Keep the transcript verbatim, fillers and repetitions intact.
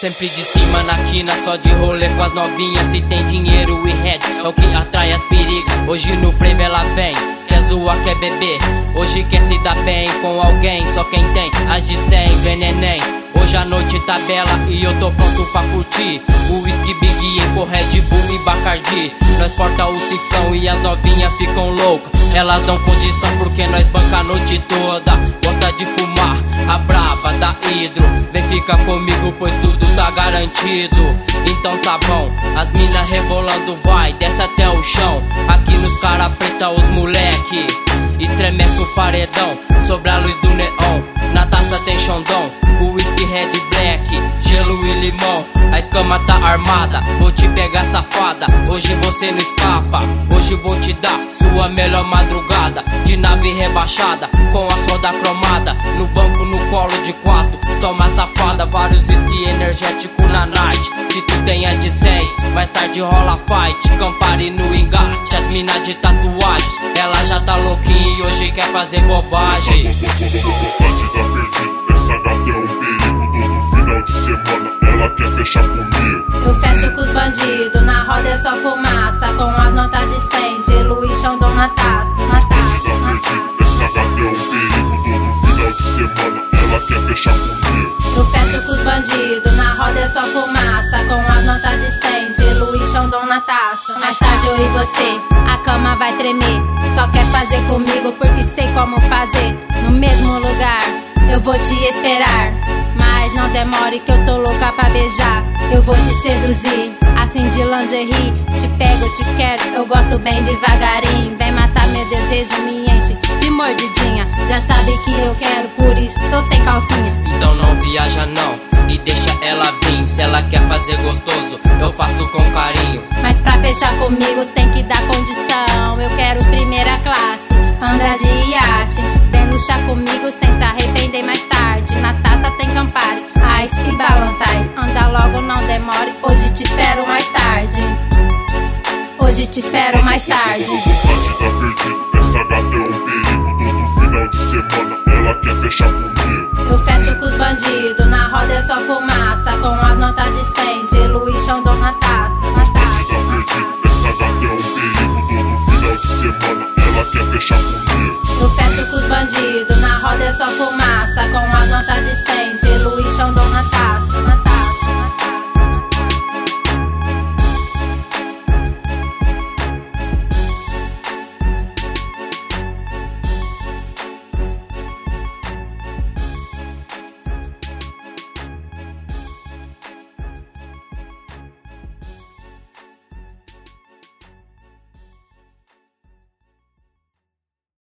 Sempre de cima na quina, só de rolê com as novinhas. Se tem dinheiro e head, é o que atrai as perigas. Hoje no flame ela vem, quer zoar, quer beber. Hoje quer se dar bem com alguém, só quem tem as de cem, vem neném. Hoje a noite tá bela e eu tô pronto pra curtir o whisky, Big Apple, Red Bull e Bacardi. Nós porta o ciclão e as novinhas ficam loucas. Elas dão condição porque nós banca a noite toda. Gosta de fumar, a braba da hidro. Vem fica comigo pois tudo tá garantido. Então tá bom, as minas rebolando vai, desce até o chão. Aqui nos cara preta os moleque estremece o paredão sobre a luz do neon. Na taça tem Xandão, o whisky Red Black, gelo e limão. A escama tá armada, vou te pegar safada. Hoje você não escapa, hoje vou te dar sua melhor madrugada. De nave rebaixada, com a soda cromada. No banco, no colo de quatro, toma safada. Vários whisky energético na night. Se tu tem é de cem, mais tarde rola fight. Campari no engate, as minas de tatuagem. Ela já tá louquinha e hoje quer fazer bobagem. Essa gata é um perigo, todo final de semana ela quer fechar comigo. Eu fecho com os bandidos, na roda é só fumaça. Com as notas de cem, gelo e Xandão na taça, na taça, na taça. Essa gata é um perigo, todo final de semana ela quer fechar comigo. Eu fecho com os bandidos, na roda é só fumaça. Com as notas de cem, gelo e Xandão na taça. Mais tarde eu e você, a cama vai tremer. Só quer fazer comigo porque sei como fazer. No mesmo lugar, eu vou te esperar. Mas não demore que eu tô louca pra beijar. Eu vou te seduzir, assim de lingerie. Te pego, te quero, eu gosto bem devagarinho. Vem matar meu desejo, me enche de mordidinha. Já sabe que eu quero, por isso tô sem calcinha. Então não viaja não, e deixa ela vir. Se ela quer fazer gostoso, eu faço com carinho. Mas pra fechar comigo tem que dar condição. Eu quero primeira classe, anda de iate. Vem luxar comigo sem se arrepender mais tarde. Na taça tem Campari, Ice e Ballantine. Anda logo, não demore, hoje te espero mais tarde. Hoje te espero mais tarde. Tá perdido, essa gata é um perigo, todo final de semana ela quer fechar comigo. Eu fecho com os bandidos, na roda é só fumaça. Com as notas de cem, gelo e Xandão na taça, na taça. Tá perdido, essa gata é um perigo, todo final de semana ela quer fechar comigo. Eu fecho com os bandidos, na roda é só fumaça. Com as notas de cem, gelo e Xandão na taça.